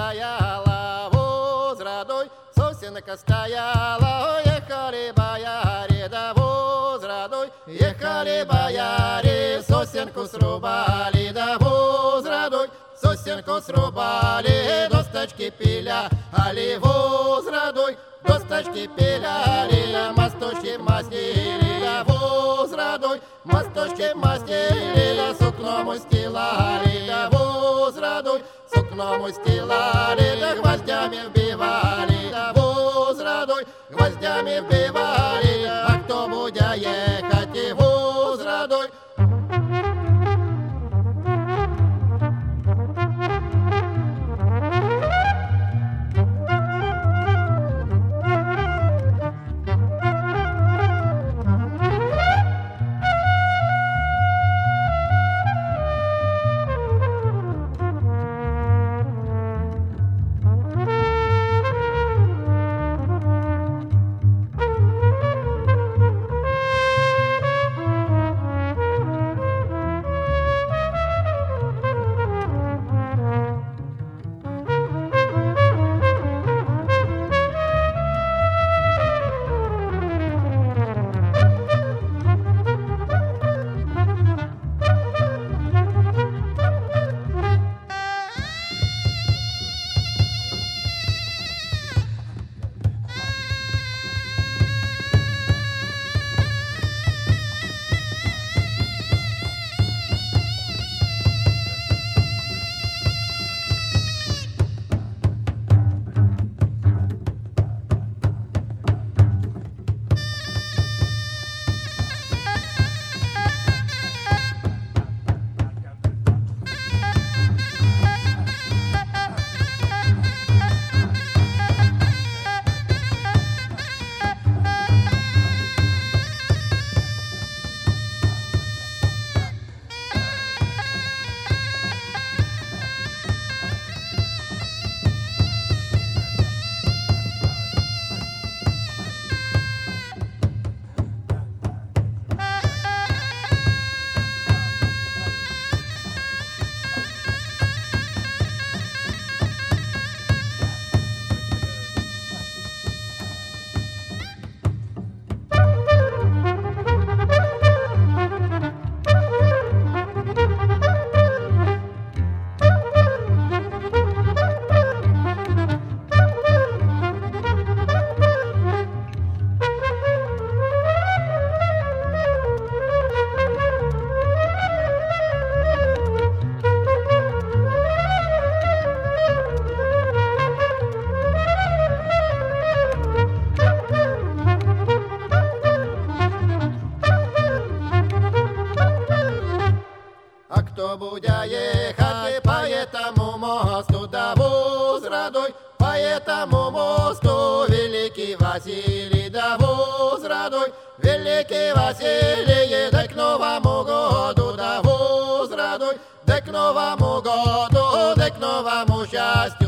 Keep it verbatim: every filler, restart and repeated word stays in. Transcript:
стояла возрадой, сосенка стояла, ехали бояре, да возрадой, ехали бояре, сосенку срубали, да возрадой, сосенку срубали, досточки пиляли возрадой, досточки пиляли, мосточки мастили, да возрадой, мосточки мастили, да сукном устилали, да возрадой, сукном устилали, да гвоздями вбивали, да возрадой, гвоздями вбивали, а кто будет ехать и возрадой. Кто будет ехать по этому мосту, да возрадой, по этому мосту великий Василий, да возрадой, великий Василий, да к Новому году, да возрадой, да к Новому году, да к новому счастью.